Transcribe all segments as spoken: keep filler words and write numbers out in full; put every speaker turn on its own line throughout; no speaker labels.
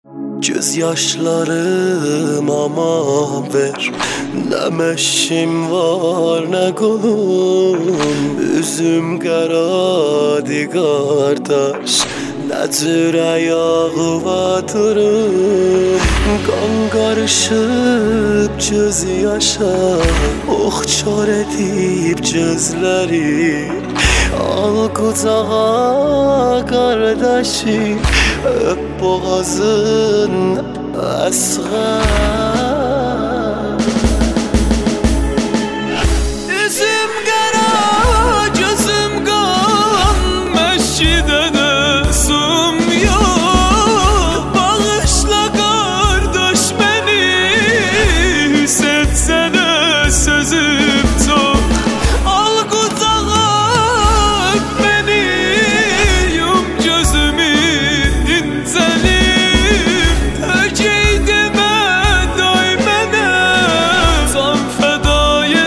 Gözyaşlarım aman ver, ne meşim var ne kolum. Üzüm qaradı qardaş, ne cür ayağı batırım. Qan qarışıb göz yaşa, oxçar edib gözləri. Al qucağa qardaşı, öp boğazın əsğər. Üzüm qara, gözüm qan, məşkidə də sum yox. Bağışla qardaş məni, setsənə sözüm çox. Al qucağa öp məni, yum gözümü incəlim. Təkey demə day mənə, can fədayı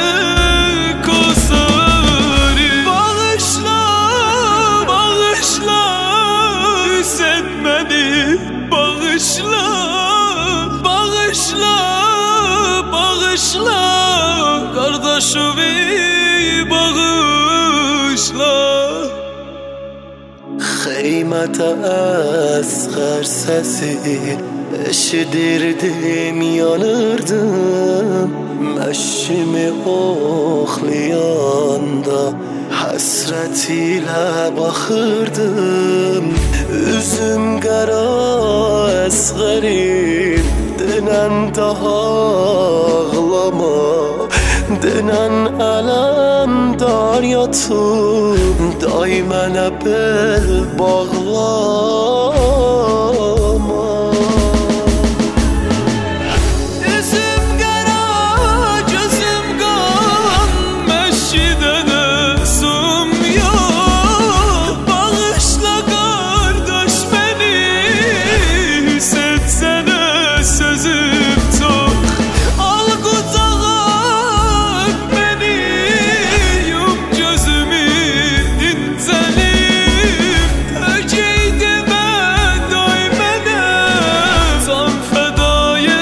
qosarı. Bağışla, bağışla, üsən məni. Bağışla, bağışla, bağışla, qardaşımı bağışla. Xeymətə əsğər səsi eşidirdim, yanırdım. Məşimi oxlayanda həsrət ilə baxırdım. Üzüm qara əsğərim, denən daha ağlama. Denən ələm daryatım, day mənə bel bağlama. Üzüm qara, gözüm qan, məşkidə də sum yox. Bağışla qardaş məni, setsənə sözüm çox. Al qucağa öp məni, yum gözümü incəlim. Təkey demə day mənə, can fədayı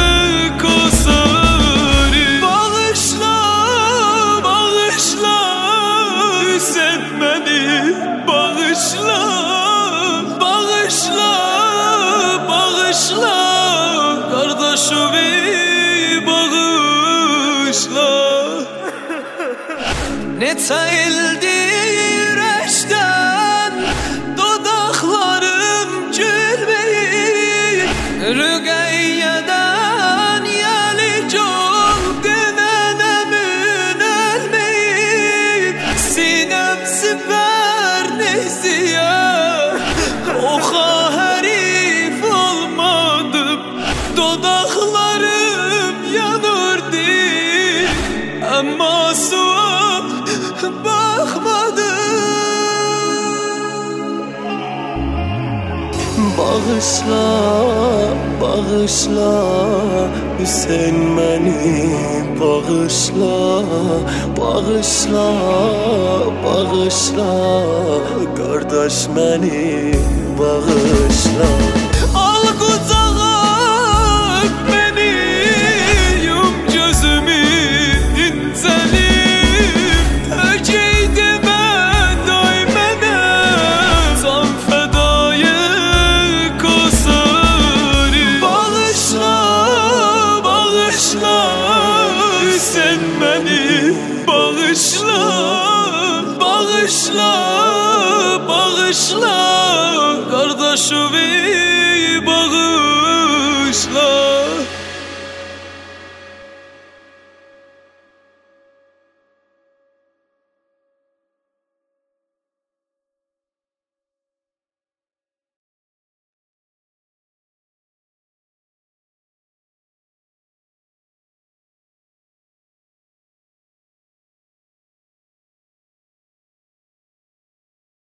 qosarı. Bağışla, bağışla, üsən məni. Bağışla, bağışla, bağışla, qardaşımı bağışla. Neçə ildir eşdən dodaqlarım gülməyib. Rüqəyyədən yəlik ol, denənəmin ölməyib. Sinəm sipər neyziyə, oxa hərif olmadım. Dodaqlarım yanırdı, əmma suya baxmadım. Bağışla, bağışla, Hüseyn məni. Bağışla, bağışla, bağışla, qardaş məni. Bağışla. Al qucağa öp məni, yum gözümü incəlim. Təkey demə day mənə, can fədayı qosarı. Bağışla, bağışla, üsən məni. Bağışla, bağışla, bağışla, qardaşımı